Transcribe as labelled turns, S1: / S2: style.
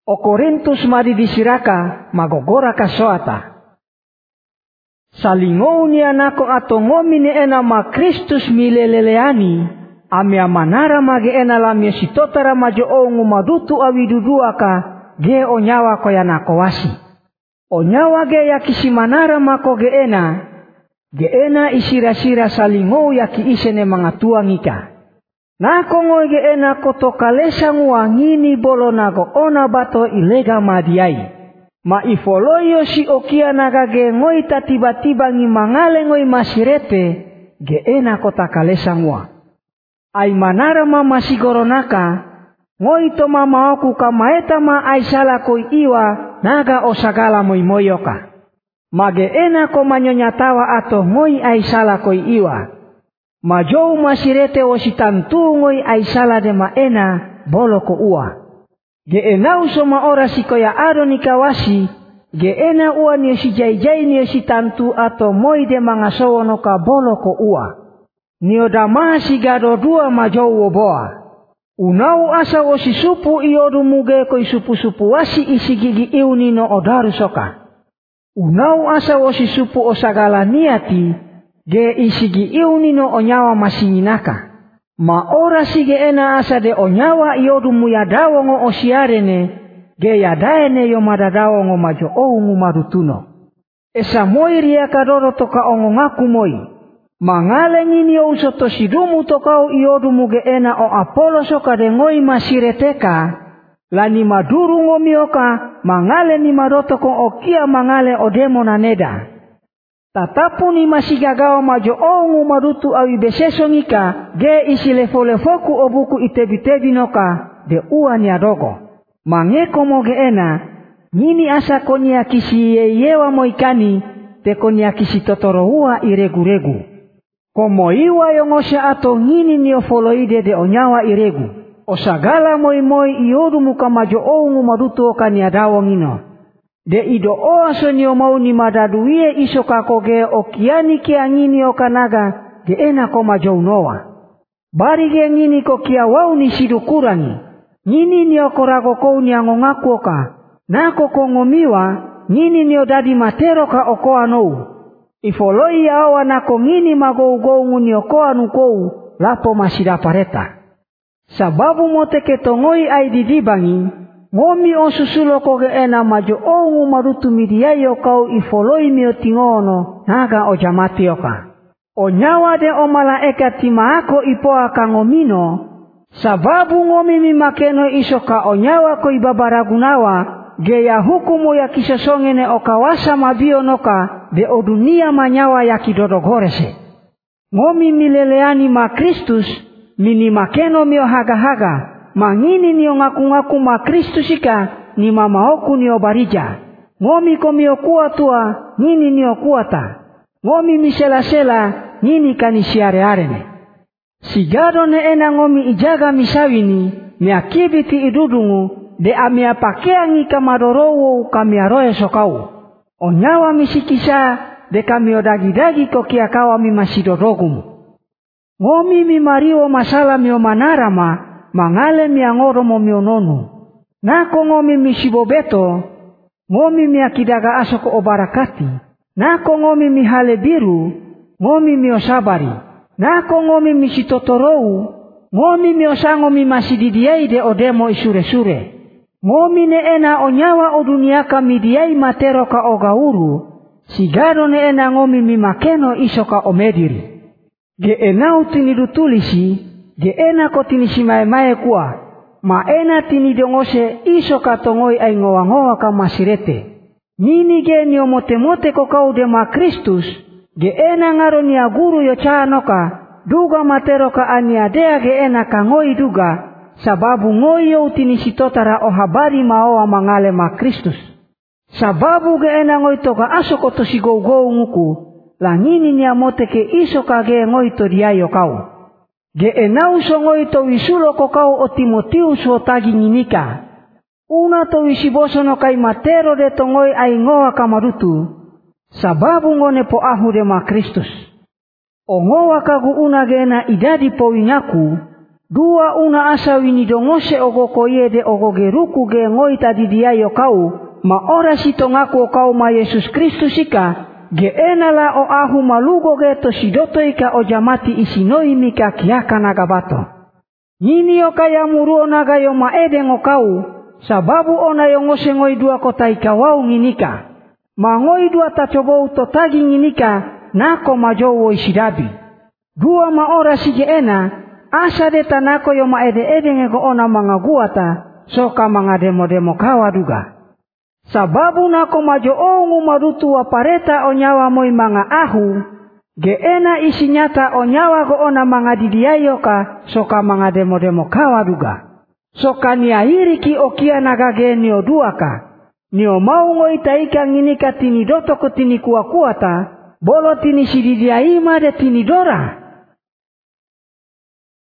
S1: O Korintus madi disiraka magogora kasoata. Salingou ni anako ato ngomi ni ena ma Kristus mileleleani, amia manara mage ena lamia sitotara majo ongu madutu awiduduaka ge onyawa ko yanako wasi. Onyawa ge yakisi manara mako ge ena isira-sira salingou yaki isene mangatua ngika. Nako ngoi ge ena koto kalesa nguangini bolo nago ona bato ilega madiai. Ma ifoloyo si okia naga ge ngoi ta tiba-tiba ngi mangale ngoi masirete ge ena kota kalesa ngua. Ai manara ma masigoronaka ngoi to mama oku kamaeta ma aisala koi iwa naga osagala moimoyoka. Mage ena ko manyonyatawa ato ngoi aisala koi iwa. Majou masirete ositantu ngoi aisala de ma ena bolo ko ua. Ge ena usoma ora sikoya ado nikawasi, ge ena ua ni si jai-jai ni si tantu ato moi de mangasowo no ka bolo ko ua. Nio dama si gado dua majou woboa. Unau asa wo si supu iodu muge koi supu-supu wasi isi gigi iuni no odaru soka. Unau asa wo si supu osagala niati, ge isi gigi iuni no onyawa masinginaka. Ma ora sige ena asa de onyawa iodu muyadawo ngo osiarene, ge yadaene yo madadawo ngo majo oungu madutuno. Esa moi ria kadoro toka ongo ngaku moi. Mangale ngini o usoto sidumu toka o iodu muge ena o Apolo soka de ngoi masireteka, lani maduru ngomioka mangale ni madoto ko okia mangale odemo na neda. Tatapu ni masigagawa majo ongu madutu awi beseso ngika ge isi lefo-lefoku obuku itebi-tebi noka de ua ni adogo. Mangeko moge ena, nini asa konia kisi yeyewa moikani te konia kisi totoro ua iregu-regu. Komo iwa yongose ato ngini ni ofoloide de onyawa iregu. Osagala moi-moi iodu muka majo ongu madutu oka ni adawo ngino. De ido oaso ni omau ni madaduie iso kakoge okiani kia ngini okanaga de ena koma jounoa. Bari ge ngini ko kia wau ni sidukurangi. Ngini ni okorago kou ni angongaku oka. Nako kongomiwa ngini ni odadi matero ka okoa nou. Ifoloi awa nako ngini magou-goungu ni okoa nukou lapo masidapareta. Sababu mote ketongoi ai didibangi. Ngomi o susulo koge ena majo ongu marutu midiayo kau ifoloi mio tingono naga o jamati oka. O nyawa de o malaeka timaako ipoa kangomino, sababu ngomi mimakeno isoka o nyawa ko ibabaragunawa, ge ya hukumu ya kisosongene o kawasa mabio noka de o dunia manyawa ya kidodogorese. Ngomi mileleani ma Kristus, mini makeno mio haga-haga, mangini nio ngaku-ngaku ma Kristusika ni mamaoku nio barija. Ngomi ko mio kuatua, ngini nio kuata. Ngomi misela-sela, ngini kanisiare-arene. Sigado ne ena ngomi ijaga misawini, miakibiti idudungu, de amia pakea ngika madorowo kamiaroe sokau. Onyawa misikisa, de kamio dagi-dagi kokia kawa mimasidodogumu. Ngomi mimariwo masala mio manarama, mangale miangoro mo miononu. Nako ngomi misibobeto, ngomi miakidaga asoko obarakati. Nako ngomi mihale biru, ngomi miosabari. Nako ngomi misitotorou, ngomi miosango mimasididiai de odemo isure-sure. Ngomi ne ena onyawa o duniaka midiai matero ka ogauru, sigado ne ena ngomi mimakeno isoka omediri. Ge enau tinidutulisi, ge ena ko tinisimae-mae kuah, ma ena tinidongose isoka tongoi ai ngoa-ngoa ka masirete. Nini ge ni omote-mote ko kau de ma Kristus, ge ena ngaro ni aguru yo chanoka, duga matero ka aniadea ge ena ka ngoi duga, sababu ngoi yo tinisitotara o habari maoa mangale ma Kristus. Sababu ge ena ngoi toka asoko to sigou-gou nguku, langini ni amote ke isoka ge ngoi to diayo kau. Ge enau so ngoi to wisulo ko kau o Timotius o tagi nginika. Una to wisiboso no kai matero de tongoi ai ngoa kamarutu, sababu ngone po ahu de ma Kristus. O ngoa kagu una gena idadi po wingaku, Dua una asa wini dongose ogo koyede ogo geruku ge ngoi tadi diayo kau, ma ora sito ngaku kau ma Yesus Kristus ika, ge enala o ahu malugo ge to sidoto ika o jamati isinoi mika kiaka nagabato. Nini o kaya muruo naga yo ma edeng o kau, sababu ona yo ngose ngoi dua kota ika wau nginika. Ma ngoi dua tacobou to tagi nginika, nako majowo isidabi. Dua ma ora sige ena, asa de tanako yo ma ede-ede ngego ona mangaguata, soka mangademo-demo kawa duga. Sababu nako majo ongu madutu wa pareta o nyawa moi manga ahu, ge ena isi nyata o nyawa go ona mangadidiayo ka, soka mangademo-demo kawa duga. Soka ni ahiri ki okia nagage ni o duaka, ni o mau ngoi taika nginika tini doto ko tini kuwa-kuata, bolo tini sididia ima de tini dora.